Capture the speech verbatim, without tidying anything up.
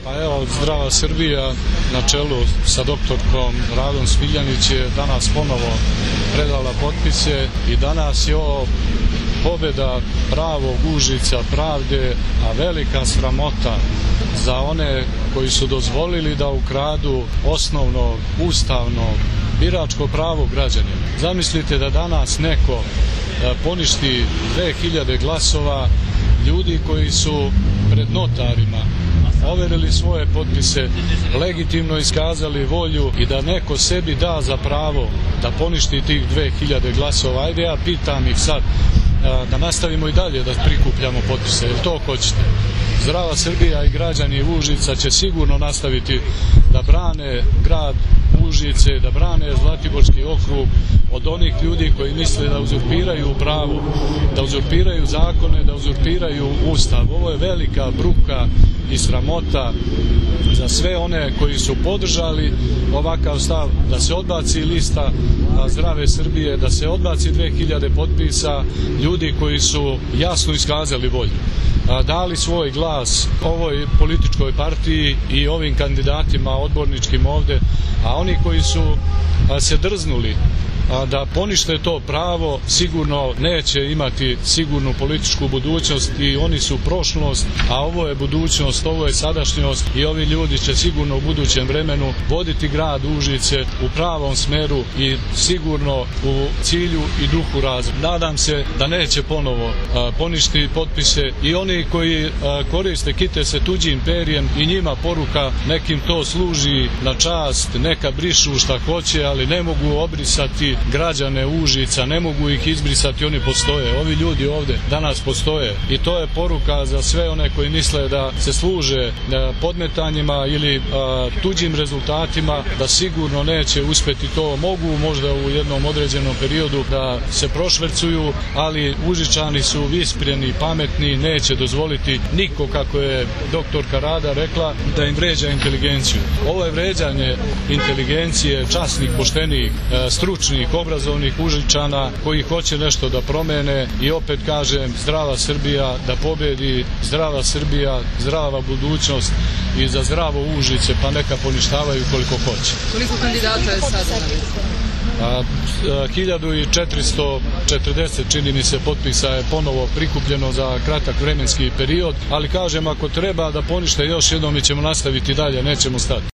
Pa evo, Zdrava Srbija na čelu sa doktorkom Radom Smiljanić je danas ponovo predala potpise i danas je ovo pobjeda pravog Užica pravde, a velika sramota za one koji su dozvolili da ukradu osnovno ustavno biračko pravo građanima. Zamislite da danas neko poništi dve hiljade glasova ljudi koji su pred notarima overili svoje potpise, legitimno iskazali volju i da neko sebi da za pravo da poništi tih dve hiljade glasova. Ajde, ja pitam ih sad da nastavimo i dalje da prikupljamo potpise, jer to hoćete. Zdrava Srbija i građani Užica će sigurno nastaviti da brane grad Užice, da brane Zlatiborski okrug od onih ljudi koji misle da uzurpiraju pravo, da uzurpiraju zakone, da uzurpiraju ustav. Ovo je velika bruka i sramota za sve one koji su podržali ovakav stav, da se odbaci lista Zdrave Srbije, da se odbaci dve hiljade potpisa ljudi koji su jasno iskazali volju, dali svoj glas ovoj političkoj partiji i ovim kandidatima odborničkim ovde, a oni koji su se drznuli da ponište to pravo sigurno neće imati sigurnu političku budućnost i oni su prošlost, a ovo je budućnost, ovo je sadašnjost i ovi ljudi će sigurno u budućem vremenu voditi grad Užice u pravom smeru i sigurno u cilju i duhu razvoja. Nadam se da neće ponovo poništiti potpise i oni koji koriste, kite se tuđim perjem i njima poruka, nekim to služi na čast, neka brišu šta hoće, ali ne mogu obrisati građane Užica, ne mogu ih izbrisati, oni postoje. Ovi ljudi ovde danas postoje i to je poruka za sve one koji misle da se služe podmetanjima ili a, tuđim rezultatima, da sigurno neće uspeti to. Mogu možda u jednom određenom periodu da se prošvercuju, ali Užičani su vispreni, pametni, neće dozvoliti niko, kako je doktorka Rada rekla, da im vređa inteligenciju. Ovo je vređanje inteligencije časnih, poštenih, stručnih, obrazovnih Užičana koji hoće nešto da promene i opet kažem, Zdrava Srbija da pobedi, Zdrava Srbija, zdrava budućnost i za zdravo Užice, pa neka poništavaju koliko hoće. Koliko kandidata je sada na listi? hiljadu četiristo četrdeset čini mi se potpisa je ponovo prikupljeno za kratak vremenski period, ali kažem, ako treba da ponište još jednom, mi ćemo nastaviti dalje, nećemo stati.